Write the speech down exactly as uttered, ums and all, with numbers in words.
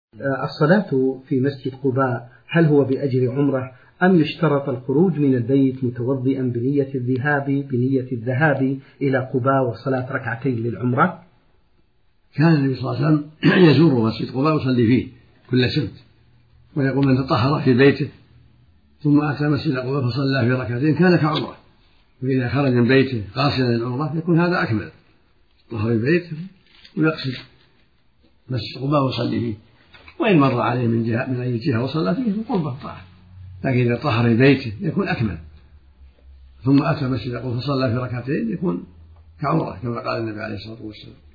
الصلاة في مسجد قباء هل هو بأجر عمرة أم يشترط الخروج من البيت متوضئا بنية الذهاب بنية الذهاب إلى قباء وصلاة ركعتين للعمرة؟ كان النبي صلى الله عليه وسلم يزور مسجد قباء ويصلي فيه كل سبت، ويقول من تطهر في بيته ثم أتى مسجد قباء فصلى في ركعتين كان كعمرة. وإذا خرج من بيته قاصدا للعمرة يكون هذا أكمل، طهر البيت ويقصد مسجد قباء ويصلي فيه، وإن مر عليه من جهة من أي جهة وصلى فيه فقربه طاهر، لكن إذا طهر بيته يكون أكمل. ثم أتى مسجد قباء فصلى في ركعتين يكون كعمرة كما قال النبي عليه الصلاة والسلام.